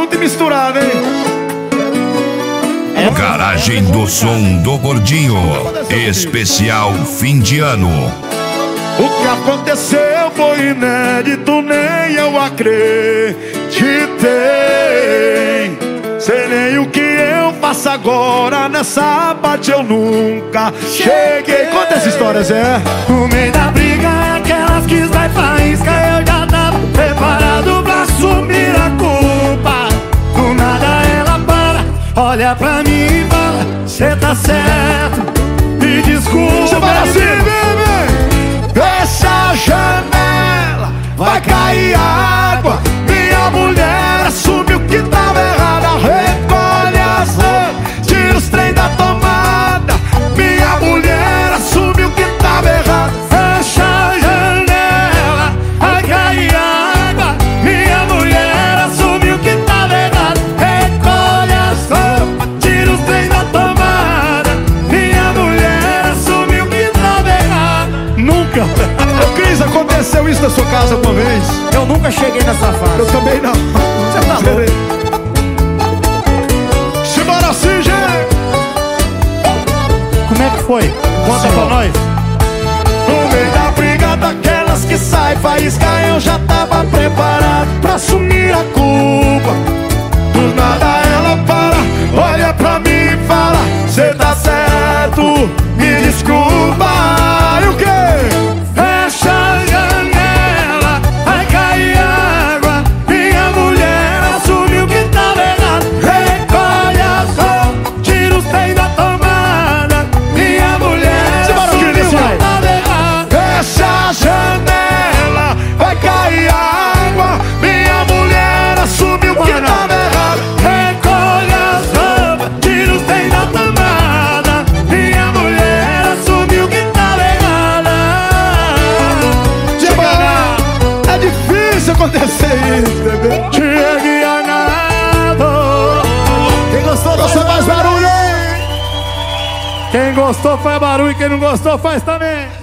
junto e misturado, hein? Garagem do Som do Gordinho, especial fim de ano. O que aconteceu foi inédito, nem eu acreditei. Sei nem o que eu faço agora, nessa parte eu nunca cheguei. Conta essa história, Zé. No meio da briga, aquelas que sai faísca, eu já tava preparado pra assumir a culpa. Do nada ela para, olha pra mim e fala: cê tá certo, me desculpa. Você vai assim, bebê. Fecha a janela, vai cair água. Minha mulher assumiu que tava errada. Recolhe as roupas, tira os trem da tomada. Minha mulher assumiu que tava errada. Fecha a janela, vai cair água. Minha mulher assumiu que tava errado. Recolhe as roupas, tira os trem da tomada. Minha mulher assumiu que tava errado. Nunca. Ô Cris, aconteceu isso na sua casa uma vez? Eu nunca cheguei nessa fase. Eu também não. Você tá louco? Simbora assim, gente. Como é que foi? Conta pra nós. No meio da briga daquelas que sai faísca, eu já tava preparado pra assumir a culpa. Do nada ela para, olha pra mim e fala: cê tá certo, me desculpa. E o quê? Fecha a janela, vai cair água. Minha mulher assumiu que tava errado. Recolhe as roupas, tira os trem da tomada. Minha mulher assumiu que tava errado. Fecha a janela, vai cair água. Minha mulher assumiu que tava errado. Recolhe as roupas, tira os trem da tomada. Minha mulher assumiu que tava errada. É difícil acontecer isso, bebê. Tinha ganhado. Quem gostou, você faz barulho. Quem gostou faz barulho, quem não gostou faz também.